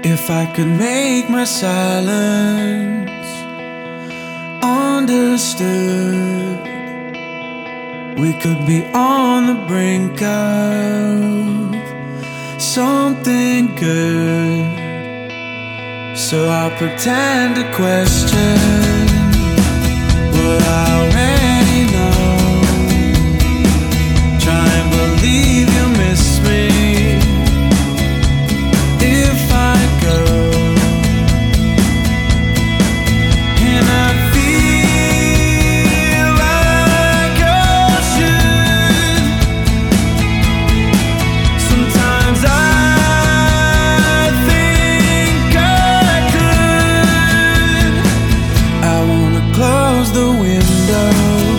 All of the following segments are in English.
If I could make my silence understood, we could be on the brink of something good. So I'll pretend to question what I already know. Try and believe you miss me. If I go and I feel like I should, sometimes I think I could. I wanna close the windows.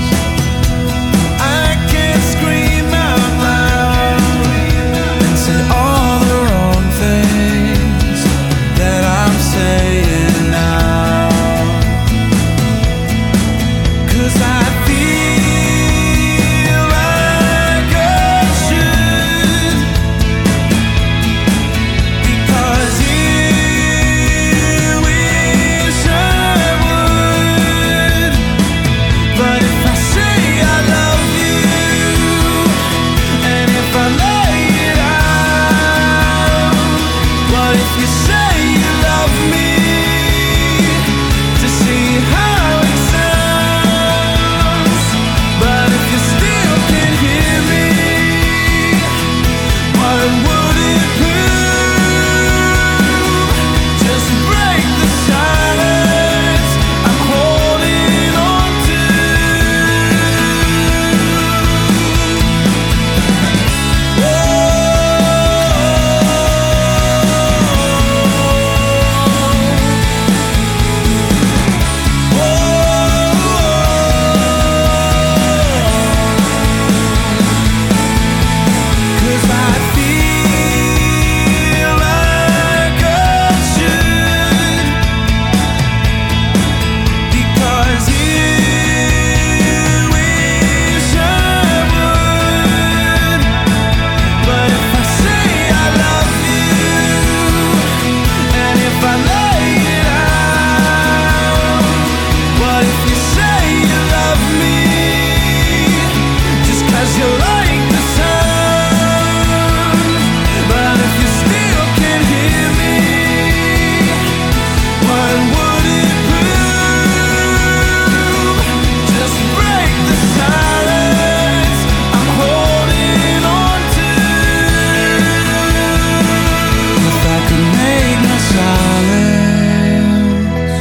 I can't scream out loud and say all the wrong things that I'm saying now, 'cause I feel like I should, because you wish I would. But if I say I love you, and if I lay it out, what if you say you love me, to see how it sounds? But if you still can't hear me, what would it prove? Just break the silence I'm holding on to. Cause I feel like I should, because you wish I would. But if I say I love you, and if I lay it out, what if you say you love me, just 'cause you like the sound? But if you still can't hear me, what would it prove? Just break the silence I'm holding on to. If I could make my silence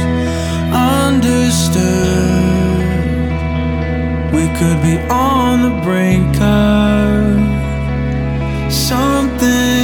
understood, we could be on the brink of something